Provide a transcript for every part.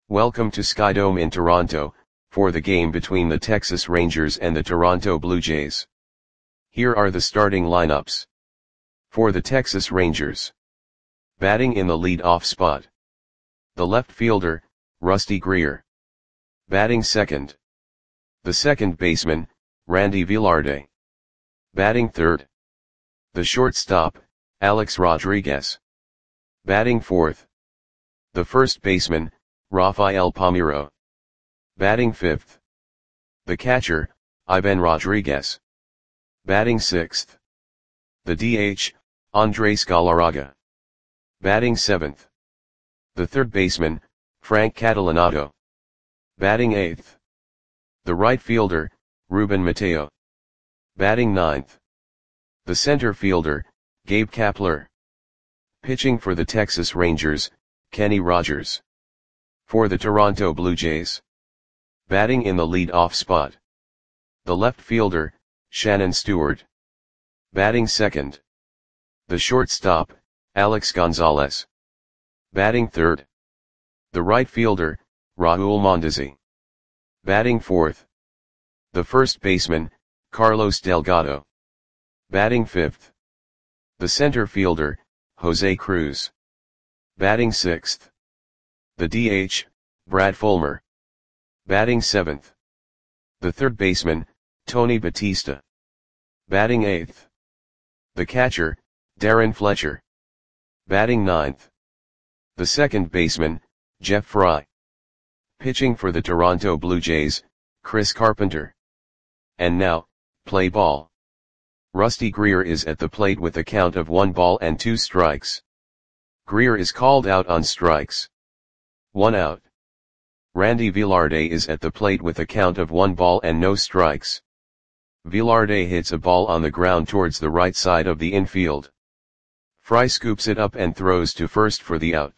Welcome to Skydome in Toronto, for the game between the Texas Rangers and the Toronto Blue Jays. Here are the starting lineups. For the Texas Rangers. Batting in the lead-off spot. The left fielder, Rusty Greer. Batting second. The second baseman, Randy Velarde. Batting third. The shortstop, Alex Rodriguez. Batting fourth. The first baseman, Rafael Palmeiro. Batting fifth. The catcher, Ivan Rodriguez. Batting sixth. The DH, Andres Galarraga. Batting seventh. The third baseman, Frank Catalanotto. Batting eighth. The right fielder, Ruben Mateo. Batting ninth. The center fielder, Gabe Kapler. Pitching for the Texas Rangers, Kenny Rogers. For the Toronto Blue Jays. Batting in the lead-off spot. The left fielder, Shannon Stewart. Batting second. The shortstop, Alex Gonzalez. Batting third. The right fielder, Raul Mondesi. Batting fourth. The first baseman, Carlos Delgado. Batting fifth. The center fielder, Jose Cruz. Batting sixth. The DH, Brad Fulmer. Batting seventh. The third baseman, Tony Batista. Batting eighth. The catcher, Darren Fletcher. Batting ninth. The second baseman, Jeff Fry. Pitching for the Toronto Blue Jays, Chris Carpenter. And now, play ball. Rusty Greer is at the plate with a count of 1-2 strikes. Greer is called out on strikes. 1 out. Randy Velarde is at the plate with a count of 1 ball and no strikes. Velarde hits a ball on the ground towards the right side of the infield. Fry scoops it up and throws to first for the out.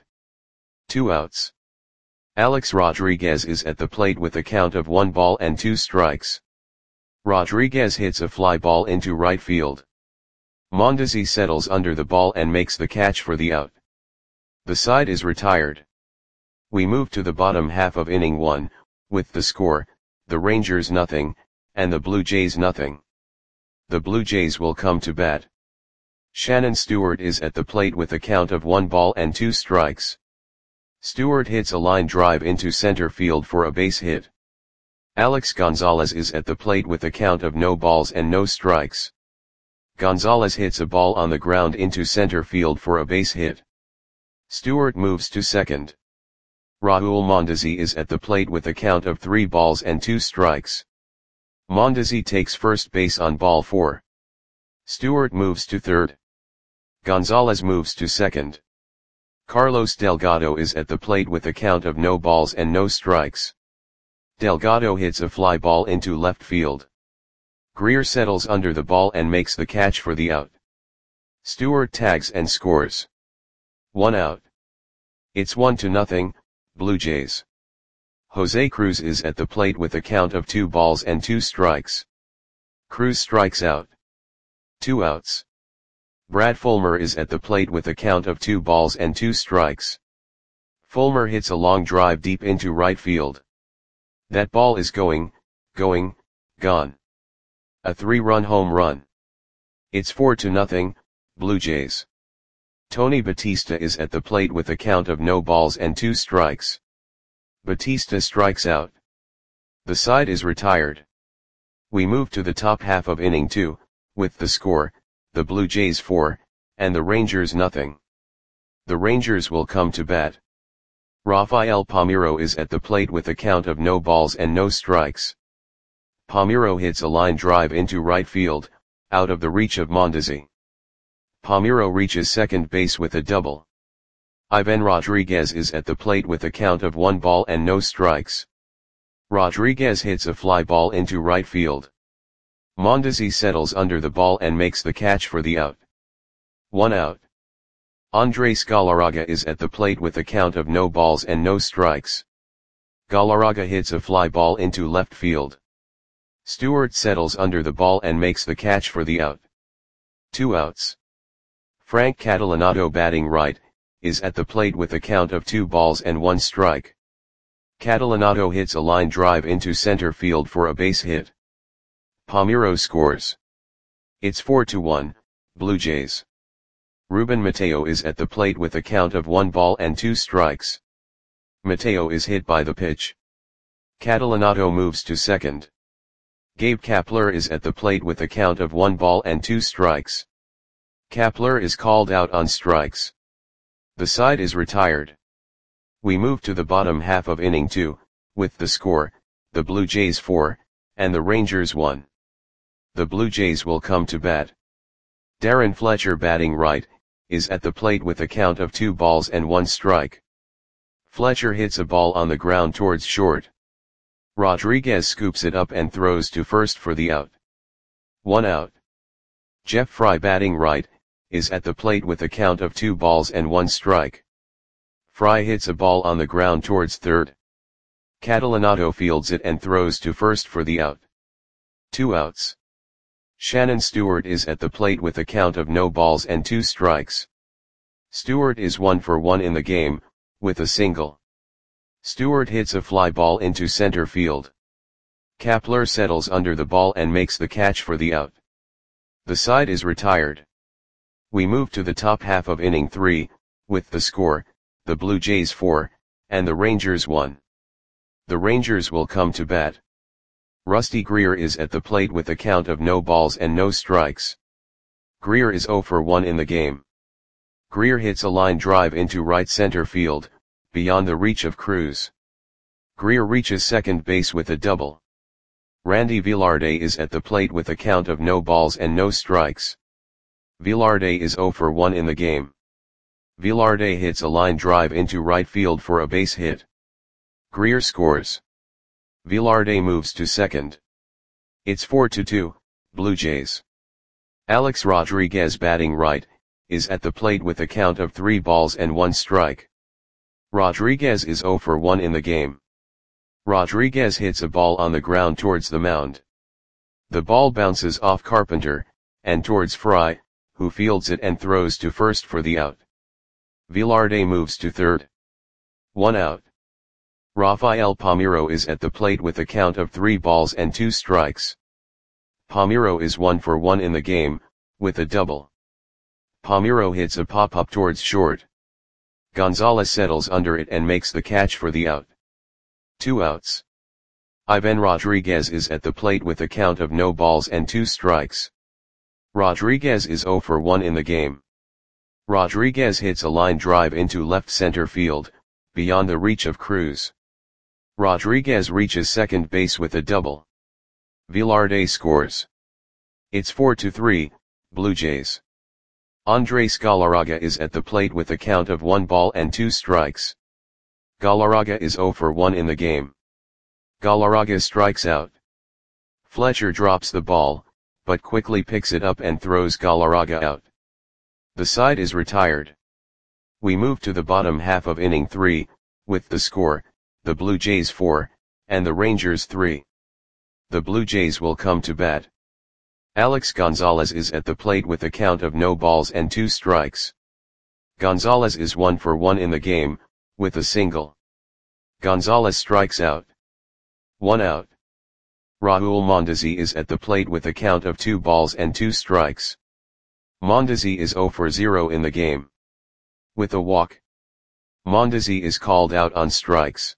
2 outs. Alex Rodriguez is at the plate with a count of 1 ball and 2 strikes. Rodriguez hits a fly ball into right field. Mondesi settles under the ball and makes the catch for the out. The side is retired. We move to the bottom half of inning 1, with the score, the Rangers nothing, and the Blue Jays nothing. The Blue Jays will come to bat. Shannon Stewart is at the plate with a count of 1 ball and 2 strikes. Stewart hits a line drive into center field for a base hit. Alex Gonzalez is at the plate with a count of no balls and no strikes. Gonzalez hits a ball on the ground into center field for a base hit. Stewart moves to second. Raul Mondesi is at the plate with a count of 3 balls and 2 strikes. Mondesi takes first base on ball 4. Stewart moves to third. Gonzalez moves to second. Carlos Delgado is at the plate with a count of no balls and no strikes. Delgado hits a fly ball into left field. Greer settles under the ball and makes the catch for the out. Stewart tags and scores. 1 out. It's 1-0, Blue Jays. Jose Cruz is at the plate with a count of 2 balls and 2 strikes. Cruz strikes out. 2 outs. Brad Fulmer is at the plate with a count of 2 balls and 2 strikes. Fulmer hits a long drive deep into right field. That ball is gone. A 3-run home run. It's 4-0, Blue Jays. Tony Batista is at the plate with a count of no balls and 2 strikes. Batista strikes out. The side is retired. We move to the top half of inning 2, with the score, the Blue Jays 4, and the Rangers nothing. The Rangers will come to bat. Rafael Palmeiro is at the plate with a count of no balls and no strikes. Palmeiro hits a line drive into right field, out of the reach of Mondesi. Palmeiro reaches second base with a double. Ivan Rodriguez is at the plate with a count of 1 ball and no strikes. Rodriguez hits a fly ball into right field. Mondesi settles under the ball and makes the catch for the out. 1 out. Andres Galarraga is at the plate with a count of no balls and no strikes. Galarraga hits a fly ball into left field. Stewart settles under the ball and makes the catch for the out. 2 outs. Frank Catalanotto, batting right, is at the plate with a count of 2 balls and 1 strike. Catalanato hits a line drive into center field for a base hit. Palmeiro scores. It's 4-1, Blue Jays. Ruben Mateo is at the plate with a count of 1 ball and 2 strikes. Mateo is hit by the pitch. Catalanato moves to second. Gabe Kapler is at the plate with a count of 1 ball and 2 strikes. Kapler is called out on strikes. The side is retired. We move to the bottom half of inning 2, with the score, the Blue Jays 4, and the Rangers 1. The Blue Jays will come to bat. Darren Fletcher, batting right, is at the plate with a count of 2 balls and 1 strike. Fletcher hits a ball on the ground towards short. Rodriguez scoops it up and throws to first for the out. 1 out. Jeff Fry, batting right, is at the plate with a count of 2 balls and 1 strike. Fry hits a ball on the ground towards third. Catalanato fields it and throws to first for the out. 2 outs. Shannon Stewart is at the plate with a count of no balls and 2 strikes. Stewart is 1 for 1 in the game, with a single. Stewart hits a fly ball into center field. Kapler settles under the ball and makes the catch for the out. The side is retired. We move to the top half of inning 3, with the score, the Blue Jays 4, and the Rangers 1. The Rangers will come to bat. Rusty Greer is at the plate with a count of no balls and no strikes. Greer is 0 for 1 in the game. Greer hits a line drive into right center field, beyond the reach of Cruz. Greer reaches second base with a double. Randy Velarde is at the plate with a count of no balls and no strikes. Velarde is 0 for 1 in the game. Velarde hits a line drive into right field for a base hit. Greer scores. Velarde moves to second. It's 4-2, Blue Jays. Alex Rodriguez, batting right, is at the plate with a count of 3 balls and 1 strike. Rodriguez is 0 for 1 in the game. Rodriguez hits a ball on the ground towards the mound. The ball bounces off Carpenter, and towards Fry, who fields it and throws to first for the out. Velarde moves to third. 1 out. Rafael Palmeiro is at the plate with a count of 3 balls and 2 strikes. Palmeiro is 1 for 1 in the game, with a double. Palmeiro hits a pop-up towards short. Gonzalez settles under it and makes the catch for the out. 2 outs. Ivan Rodriguez is at the plate with a count of no balls and 2 strikes. Rodriguez is 0 for 1 in the game. Rodriguez hits a line drive into left center field, beyond the reach of Cruz. Rodriguez reaches second base with a double. Velarde scores. It's 4-3, Blue Jays. Andres Galarraga is at the plate with a count of 1 ball and 2 strikes. Galarraga is 0 for 1 in the game. Galarraga strikes out. Fletcher drops the ball, but quickly picks it up and throws Galarraga out. The side is retired. We move to the bottom half of inning 3, with the score, the Blue Jays 4, and the Rangers 3. The Blue Jays will come to bat. Alex Gonzalez is at the plate with a count of no balls and 2 strikes. Gonzalez is 1 for 1 in the game, with a single. Gonzalez strikes out. 1 out. Raul Mondesi is at the plate with a count of 2 balls and 2 strikes. Mondesi is 0 for 0 in the game. With a walk. Mondesi is called out on strikes.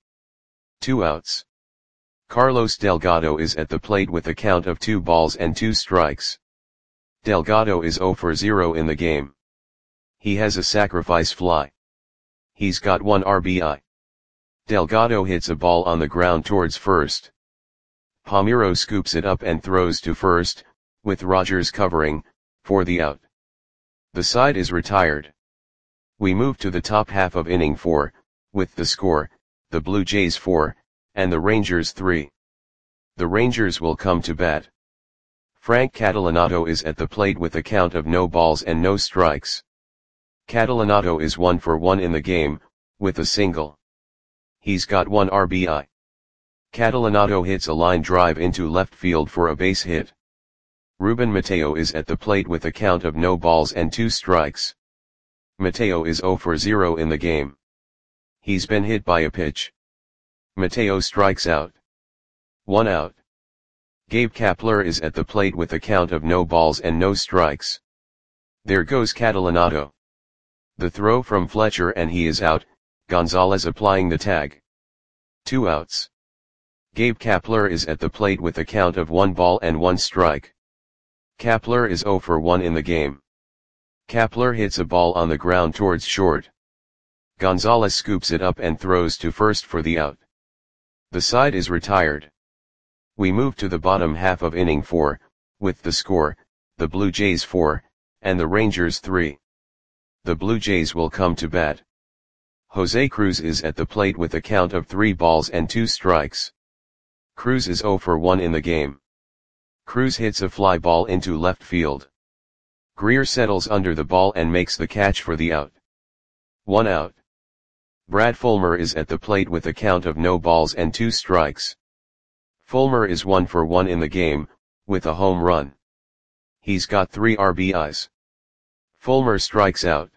2 outs. Carlos Delgado is at the plate with a count of 2 balls and 2 strikes. Delgado is 0 for 0 in the game. He has a sacrifice fly. He's got 1 RBI. Delgado hits a ball on the ground towards first. Palmeiro scoops it up and throws to first, with Rogers covering, for the out. The side is retired. We move to the top half of inning 4, with the score, the Blue Jays 4, and the Rangers 3. The Rangers will come to bat. Frank Catalanato is at the plate with a count of no balls and no strikes. Catalanato is 1 for 1 in the game, with a single. He's got 1 RBI. Catalanato hits a line drive into left field for a base hit. Ruben Mateo is at the plate with a count of no balls and 2 strikes. Mateo is 0 for 0 in the game. He's been hit by a pitch. Mateo strikes out. 1 out. Gabe Kapler is at the plate with a count of no balls and no strikes. There goes Catalanato. The throw from Fletcher and he is out, Gonzalez applying the tag. 2 outs. Gabe Kapler is at the plate with a count of 1 ball and 1 strike. Kapler is 0 for 1 in the game. Kapler hits a ball on the ground towards short. Gonzalez scoops it up and throws to first for the out. The side is retired. We move to the bottom half of inning 4, with the score, the Blue Jays 4, and the Rangers 3. The Blue Jays will come to bat. Jose Cruz is at the plate with a count of 3 balls and 2 strikes. Cruz is 0 for 1 in the game. Cruz hits a fly ball into left field. Greer settles under the ball and makes the catch for the out. 1 out. Brad Fulmer is at the plate with a count of no balls and 2 strikes. Fulmer is 1 for 1 in the game, with a home run. He's got 3 RBIs. Fulmer strikes out.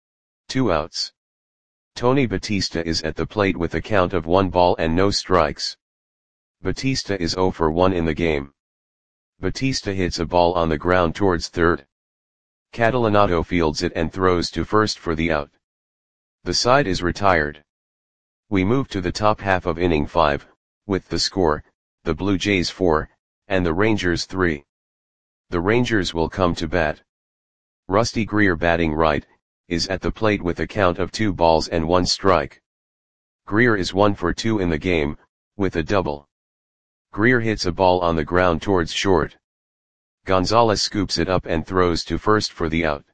2 outs. Tony Batista is at the plate with a count of 1 ball and no strikes. Batista is 0 for 1 in the game. Batista hits a ball on the ground towards third. Catalanato fields it and throws to first for the out. The side is retired. We move to the top half of inning 5, with the score, the Blue Jays 4, and the Rangers 3. The Rangers will come to bat. Rusty Greer batting right, is at the plate with a count of 2 balls and 1 strike. Greer is 1 for 2 in the game, with a double. Greer hits a ball on the ground towards short. Gonzalez scoops it up and throws to first for the out.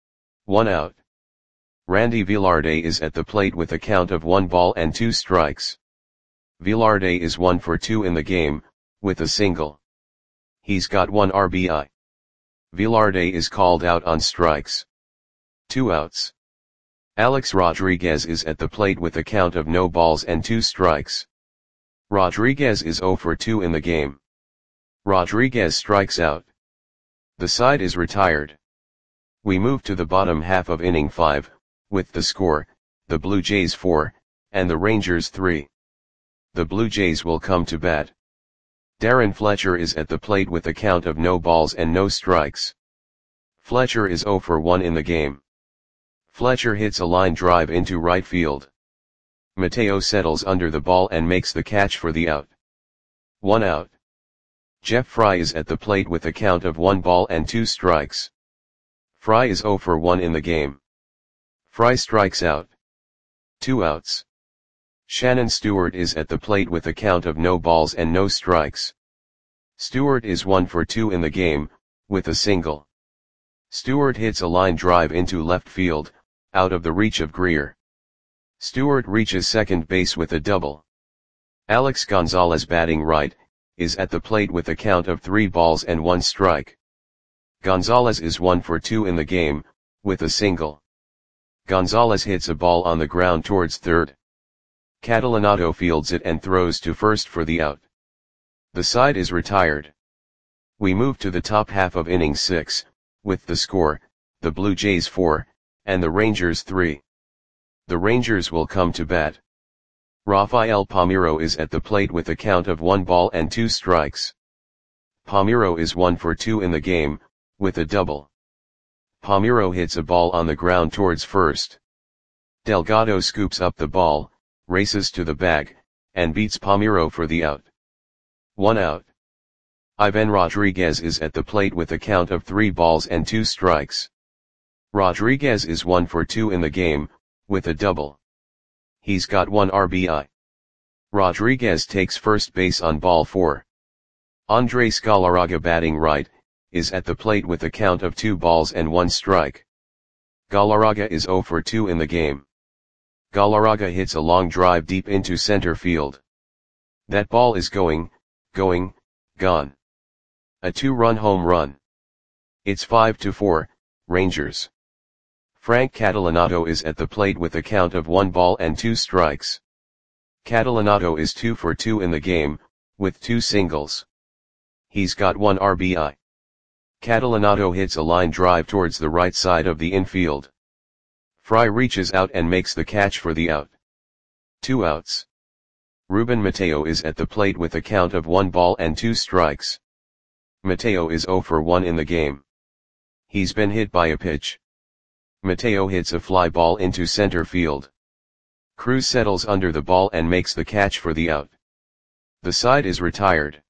1 out. Randy Velarde is at the plate with a count of 1 ball and 2 strikes. Velarde is 1 for 2 in the game, with a single. He's got 1 RBI. Velarde is called out on strikes. 2 outs. Alex Rodriguez is at the plate with a count of no balls and 2 strikes. Rodriguez is 0 for 2 in the game. Rodriguez strikes out. The side is retired. We move to the bottom half of inning 5, with the score, the Blue Jays 4, and the Rangers 3. The Blue Jays will come to bat. Darren Fletcher is at the plate with a count of no balls and no strikes. Fletcher is 0 for 1 in the game. Fletcher hits a line drive into right field. Mateo settles under the ball and makes the catch for the out. 1 out. Jeff Fry is at the plate with a count of 1 ball and 2 strikes. Fry is 0 for 1 in the game. Fry strikes out. 2 outs. Shannon Stewart is at the plate with a count of no balls and no strikes. Stewart is 1 for 2 in the game, with a single. Stewart hits a line drive into left field, out of the reach of Greer. Stewart reaches second base with a double. Alex Gonzalez batting right, is at the plate with a count of 3 balls and 1 strike. Gonzalez is 1 for 2 in the game, with a single. Gonzalez hits a ball on the ground towards third. Catalanato fields it and throws to first for the out. The side is retired. We move to the top half of inning 6, with the score, the Blue Jays 4, and the Rangers 3. The Rangers will come to bat. Rafael Palmeiro is at the plate with a count of 1 ball and 2 strikes. Palmeiro is 1 for 2 in the game, with a double. Palmeiro hits a ball on the ground towards first. Delgado scoops up the ball, races to the bag, and beats Palmeiro for the out. 1 out. Ivan Rodriguez is at the plate with a count of 3 balls and 2 strikes. Rodriguez is 1 for 2 in the game, with a double. He's got 1 RBI. Rodriguez takes first base on ball 4. Andres Galarraga batting right, is at the plate with a count of 2 balls and 1 strike. Galarraga is 0 for 2 in the game. Galarraga hits a long drive deep into center field. That ball is gone. A 2-run home run. It's 5-4, Rangers. Frank Catalanato is at the plate with a count of 1 ball and 2 strikes. Catalanato is 2 for 2 in the game, with 2 singles. He's got 1 RBI. Catalanato hits a line drive towards the right side of the infield. Fry reaches out and makes the catch for the out. 2 outs. Ruben Mateo is at the plate with a count of 1 ball and 2 strikes. Mateo is 0 for 1 in the game. He's been hit by a pitch. Mateo hits a fly ball into center field. Cruz settles under the ball and makes the catch for the out. The side is retired.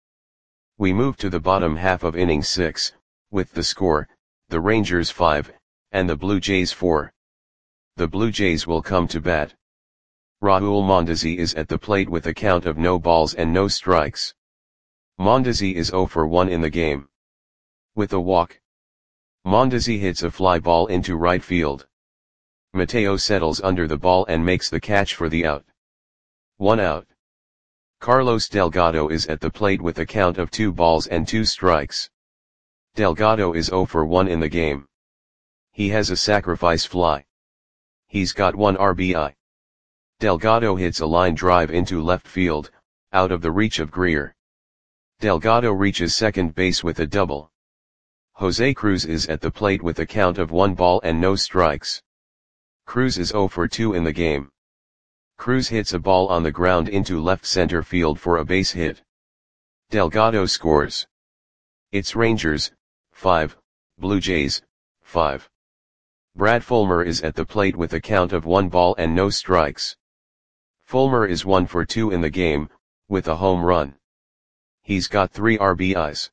We move to the bottom half of inning 6, with the score, the Rangers 5, and the Blue Jays 4. The Blue Jays will come to bat. Raul Mondesi is at the plate with a count of no balls and no strikes. Mondesi is 0 for 1 in the game. With a walk, Mondesi hits a fly ball into right field. Mateo settles under the ball and makes the catch for the out. 1 out. Carlos Delgado is at the plate with a count of 2 balls and 2 strikes. Delgado is 0 for 1 in the game. He has a sacrifice fly. He's got 1 RBI. Delgado hits a line drive into left field, out of the reach of Greer. Delgado reaches second base with a double. Jose Cruz is at the plate with a count of 1 ball and no strikes. Cruz is 0 for 2 in the game. Cruz hits a ball on the ground into left center field for a base hit. Delgado scores. It's Rangers, 5, Blue Jays, 5. Brad Fulmer is at the plate with a count of 1 ball and no strikes. Fulmer is 1 for 2 in the game, with a home run. He's got 3 RBIs.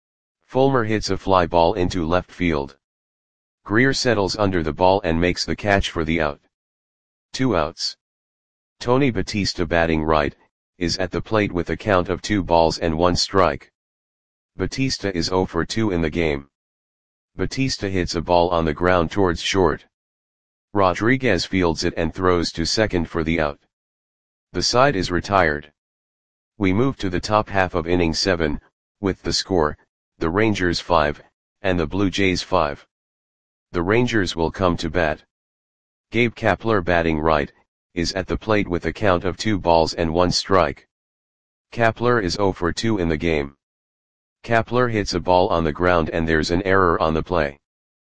Fulmer hits a fly ball into left field. Greer settles under the ball and makes the catch for the out. 2 outs. Tony Batista, batting right, is at the plate with a count of 2 balls and 1 strike. Batista is 0 for 2 in the game. Batista hits a ball on the ground towards short. Rodriguez fields it and throws to second for the out. The side is retired. We move to the top half of inning 7, with the score, the Rangers 5, and the Blue Jays 5. The Rangers will come to bat. Gabe Kapler, batting right, is at the plate with a count of 2 balls and 1 strike. Kapler is 0 for 2 in the game. Kapler hits a ball on the ground and there's an error on the play.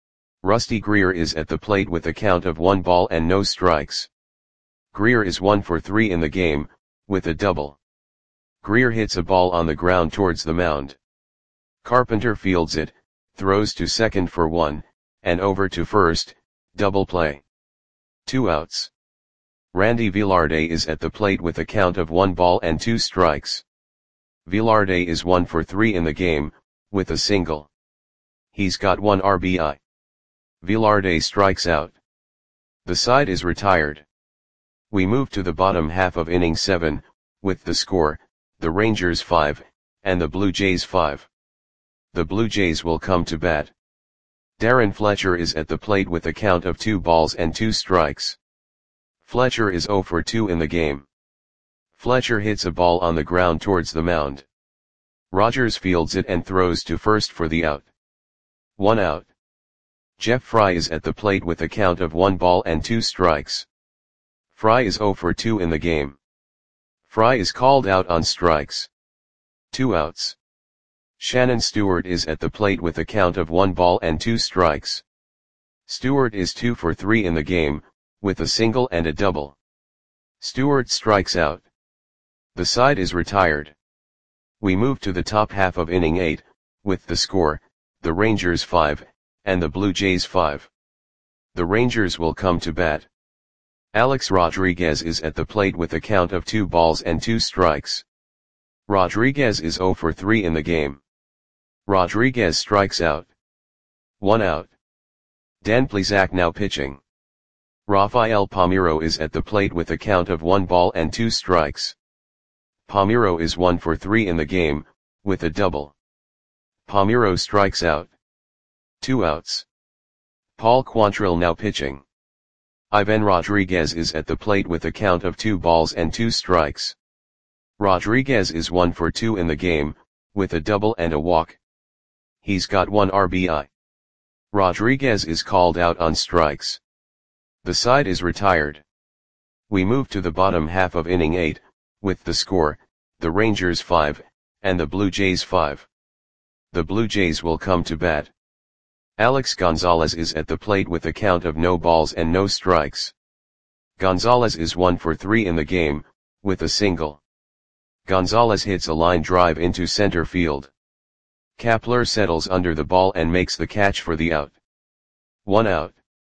Rusty Greer is at the plate with a count of 1 ball and no strikes. Greer is 1 for 3 in the game, with a double. Greer hits a ball on the ground towards the mound. Carpenter fields it, throws to second for 1, and over to first, double play. 2 outs. Randy Velarde is at the plate with a count of 1 ball and 2 strikes. Velarde is 1 for 3 in the game, with a single. He's got 1 RBI. Velarde strikes out. The side is retired. We move to the bottom half of inning 7, with the score, the Rangers 5, and the Blue Jays 5. The Blue Jays will come to bat. Darren Fletcher is at the plate with a count of 2 balls and 2 strikes. Fletcher is 0 for 2 in the game. Fletcher hits a ball on the ground towards the mound. Rogers fields it and throws to first for the out. 1 out. Jeff Fry is at the plate with a count of 1 ball and 2 strikes. Fry is 0 for 2 in the game. Fry is called out on strikes. 2 outs. Shannon Stewart is at the plate with a count of 1 ball and 2 strikes. Stewart is 2 for 3 in the game, with a single and a double. Stewart strikes out. The side is retired. We move to the top half of inning 8, with the score, the Rangers 5, and the Blue Jays 5. The Rangers will come to bat. Alex Rodriguez is at the plate with a count of 2 balls and 2 strikes. Rodriguez is 0 for 3 in the game. Rodriguez strikes out. 1 out. Dan Plesac now pitching. Rafael Palmeiro is at the plate with a count of 1 ball and 2 strikes. Palmeiro is 1 for 3 in the game, with a double. Palmeiro strikes out. 2 outs. Paul Quantrill now pitching. Ivan Rodriguez is at the plate with a count of 2 balls and 2 strikes. Rodriguez is 1 for 2 in the game, with a double and a walk. He's got 1 RBI. Rodriguez is called out on strikes. The side is retired. We move to the bottom half of inning 8, with the score, the Rangers 5, and the Blue Jays 5. The Blue Jays will come to bat. Alex Gonzalez is at the plate with a count of no balls and no strikes. Gonzalez is 1 for 3 in the game, with a single. Gonzalez hits a line drive into center field. Kapler settles under the ball and makes the catch for the out. 1 out.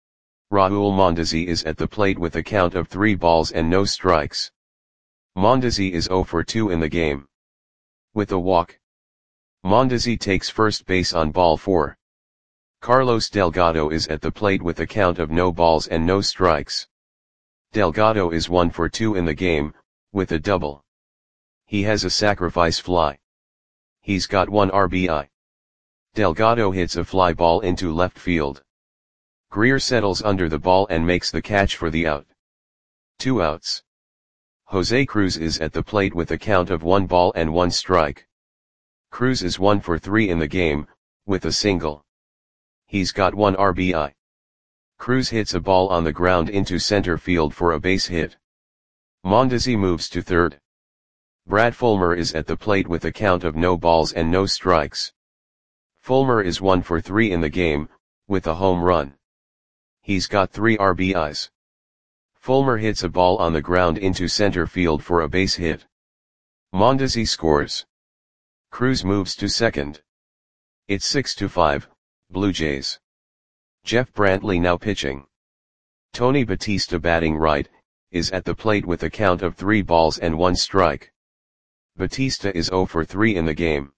Raul Mondesi is at the plate with a count of 3 balls and no strikes. Mondesi is 0 for 2 in the game. With a walk, Mondesi takes first base on ball 4. Carlos Delgado is at the plate with a count of no balls and no strikes. Delgado is 1 for 2 in the game, with a double. He has a sacrifice fly. He's got 1 RBI. Delgado hits a fly ball into left field. Greer settles under the ball and makes the catch for the out. 2 outs. Jose Cruz is at the plate with a count of 1 ball and 1 strike. Cruz is 1 for 3 in the game, with a single. He's got 1 RBI. Cruz hits a ball on the ground into center field for a base hit. Mondesi moves to third. Brad Fulmer is at the plate with a count of no balls and no strikes. Fulmer is 1 for 3 in the game, with a home run. He's got 3 RBIs. Fulmer hits a ball on the ground into center field for a base hit. Mondesi scores. Cruz moves to second. It's 6-5, Blue Jays. Jeff Brantley now pitching. Tony Batista batting right, is at the plate with a count of 3 balls and 1 strike. Batista is 0 for 3 in the game.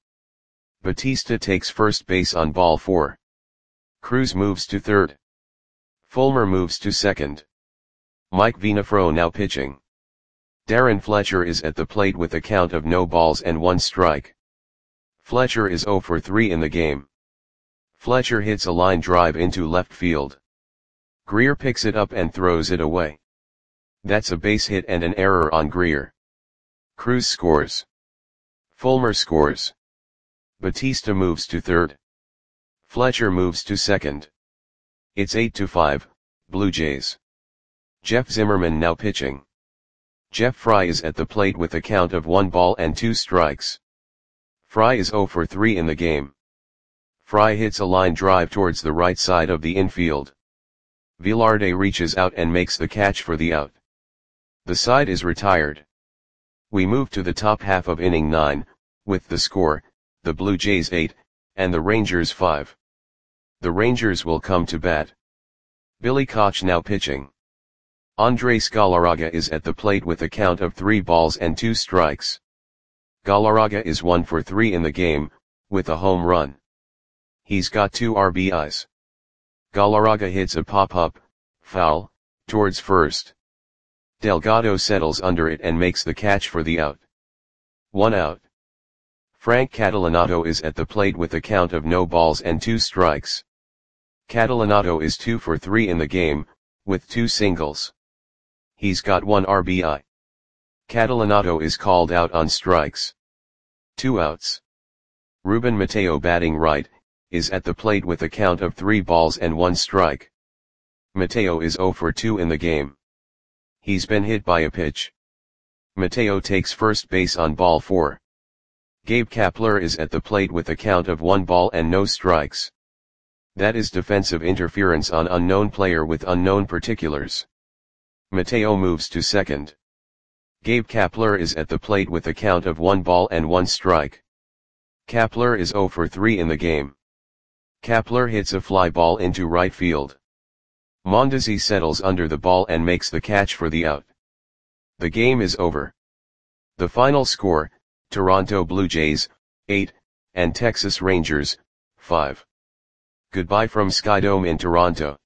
Batista takes first base on ball 4. Cruz moves to third. Fulmer moves to second. Mike Vinafro now pitching. Darren Fletcher is at the plate with a count of no balls and 1 strike. Fletcher is 0 for 3 in the game. Fletcher hits a line drive into left field. Greer picks it up and throws it away. That's a base hit and an error on Greer. Cruz scores. Fulmer scores. Batista moves to third. Fletcher moves to second. It's 8-5, Blue Jays. Jeff Zimmerman now pitching. Jeff Fry is at the plate with a count of 1 ball and 2 strikes. Fry is 0 for 3 in the game. Fry hits a line drive towards the right side of the infield. Velarde reaches out and makes the catch for the out. The side is retired. We move to the top half of inning 9, with the score, the Blue Jays 8, and the Rangers 5. The Rangers will come to bat. Billy Koch now pitching. Andres Galarraga is at the plate with a count of 3 balls and 2 strikes. Galarraga is 1 for 3 in the game, with a home run. He's got 2 RBIs. Galarraga hits a pop-up, foul, towards first. Delgado settles under it and makes the catch for the out. 1 out. Frank Catalanato is at the plate with a count of no balls and 2 strikes. Catalanato is 2 for 3 in the game, with 2 singles. He's got 1 RBI. Catalanato is called out on strikes. 2 outs. Ruben Mateo batting right, is at the plate with a count of 3 balls and 1 strike. Mateo is 0 for 2 in the game. He's been hit by a pitch. Mateo takes first base on ball 4. Gabe Kapler is at the plate with a count of 1 ball and no strikes. That is defensive interference on unknown player with unknown particulars. Mateo moves to second. Gabe Kapler is at the plate with a count of 1 ball and 1 strike. Kapler is 0 for 3 in the game. Kapler hits a fly ball into right field. Mondesi settles under the ball and makes the catch for the out. The game is over. The final score, Toronto Blue Jays, 8, and Texas Rangers, 5. Goodbye from Skydome in Toronto.